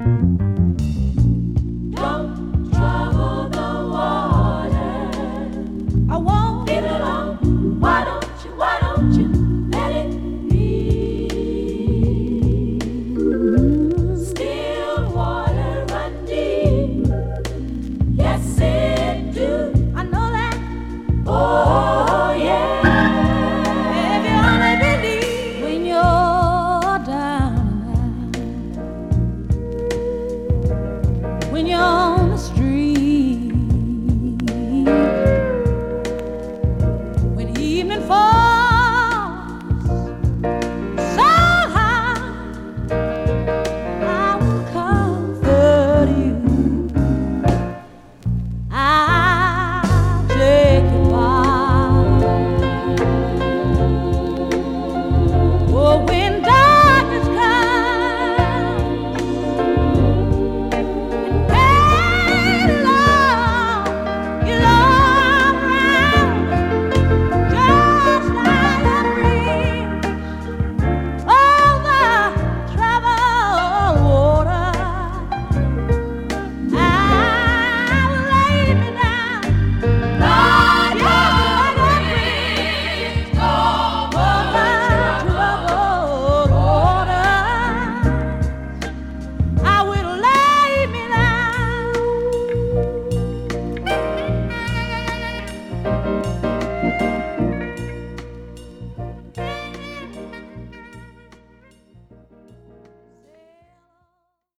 Don't trouble the water. I won't leave it alone. Why don't you let it be? Still water run deep. Yes, it do. I know that. Oh, yeah. If you only believe when you're down and out, when you're